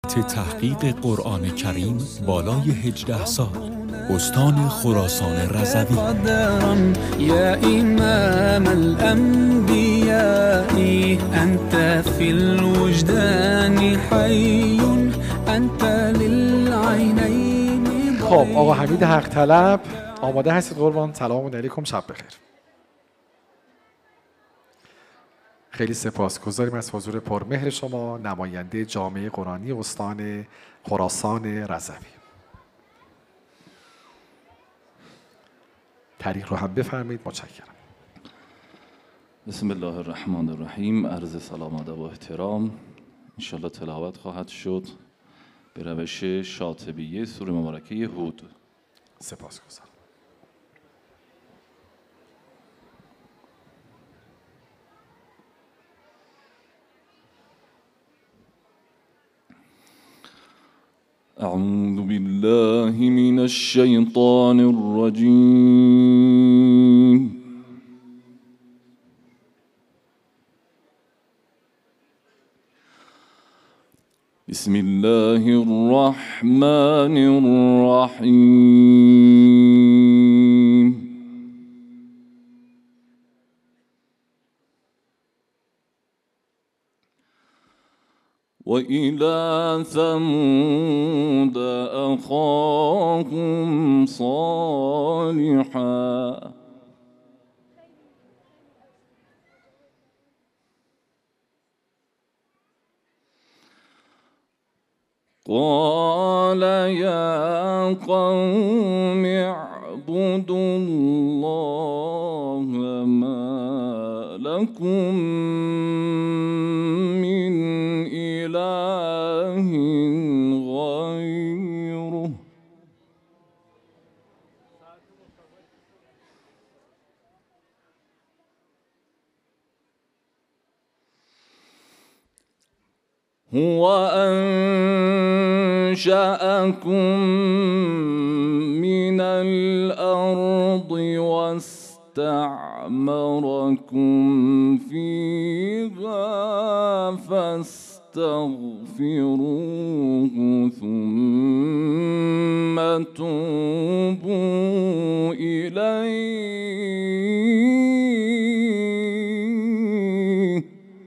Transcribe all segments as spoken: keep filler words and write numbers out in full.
خط تحقیق قرآن کریم بالای هجده سال، استان خراسان رضوی. یا امام الانبیاء انت فی الوجدان حی انت للعینین. خب آقا حمید حق طلب آماده هستید قربان؟ سلام علیکم، شب بخیر. خیلی سپاسگزاریم از حضور پرمهر شما، نماینده جامعه قرآنی استان خراسان رضوی. طریق رو هم بفرمایید، متشکرم. بسم الله الرحمن الرحیم. عرض سلام ادب و احترام. انشالله تلاوت خواهد شد به روش شاطبیه سوره مبارکه هود. سپاسگزارم. أعوذ بالله من الشيطان الرجيم. بسم الله الرحمن الرحيم. وإلى ثمود أخاهم صالحا قال يا قوم اعبدوا الله ما لكم من إله غيره هو أنشأكم من الأرض واستعمركم فيها فاستغفروه ثم توبوا إليه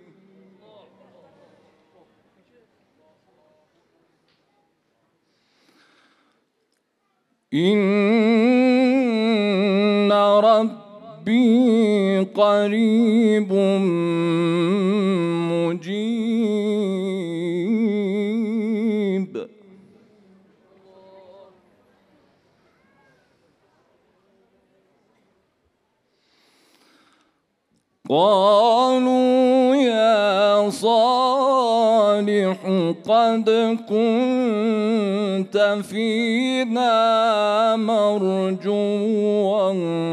إن ربي قريب مجيب. قالوا يا صالح قد كنت فينا مرجوا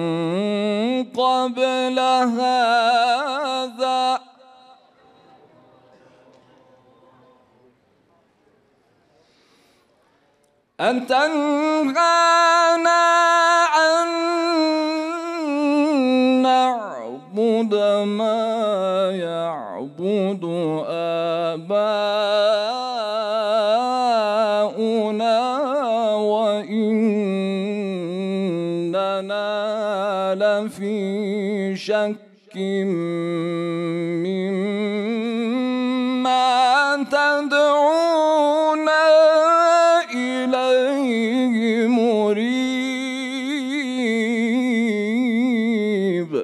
قبل هذا أن تنهانا عن نعبد ما يعبد آباؤنا وإننا لفي شك مما تدعونا إليه مريب.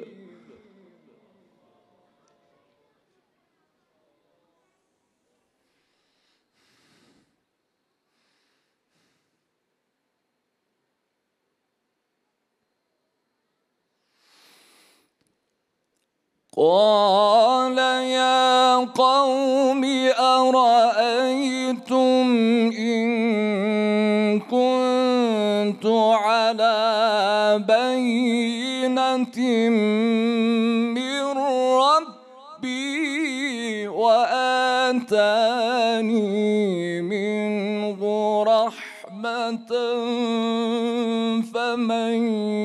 قال يا قوم أرأيتم إن كنت على بينة من ربي وآتاني منه رحمة فمن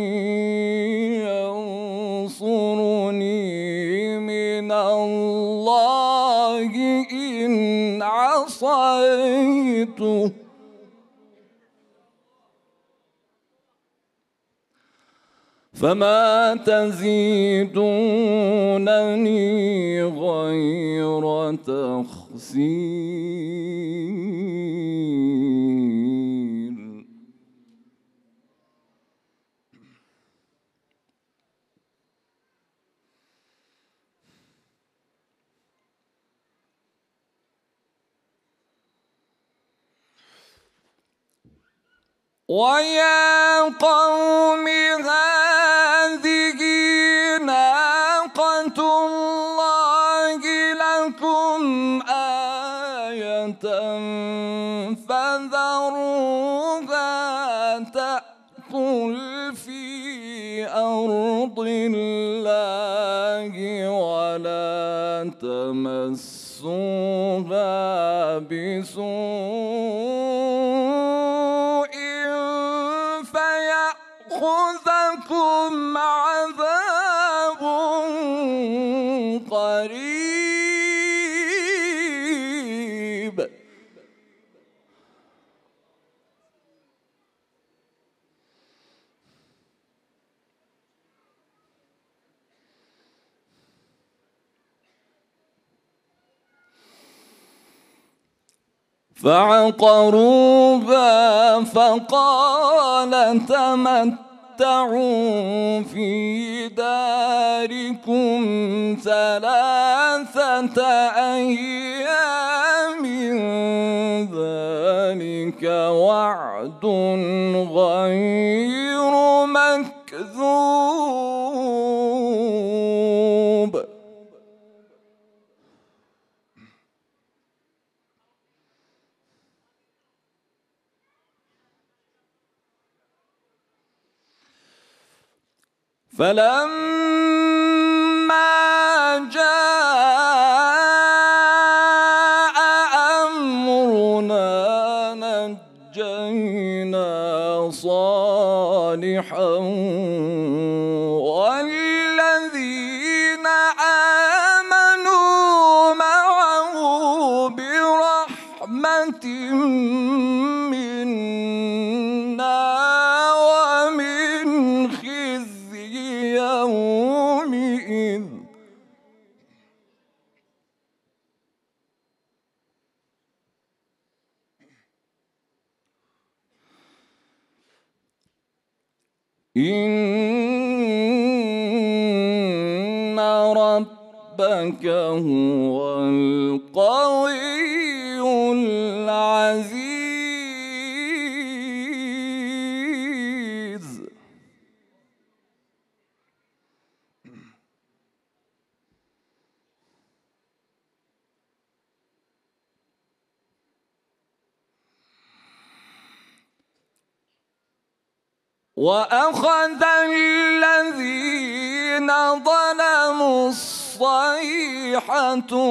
ينصرني من الله إن عصيت عصيته فما تزيدونني غير تخسير. ويا قوم هذه ناقة الله لكم آية فذروها تأكل في أرض الله ولا تمسوها بسوء فيأخذكم عذاب قريب. فعقروها فقال تمتعوا في داركم ثلاثة أيام ذلك وعد غير مكذوب. فلما جاء أمرنا نجينا صالحا والذين آمنوا معه برحمة منا ومن خزي يومئذ. إن ربك هو القوي العزيز. وأخذ الذين ظلموا الصيحة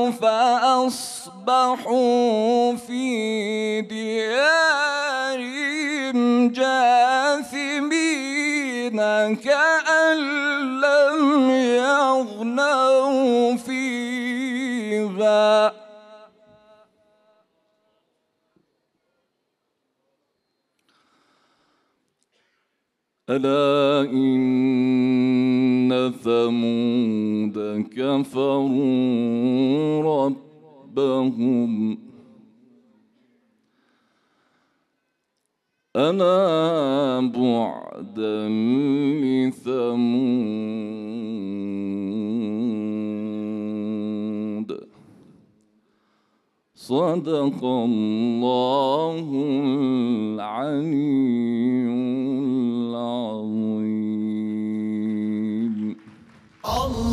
فأصبحوا في ديارهم جاثمين كأن لم يغنوا فيها. ألا إن ثمود كفروا ربهم ألا بعدا لثمود. صدق الله العليم.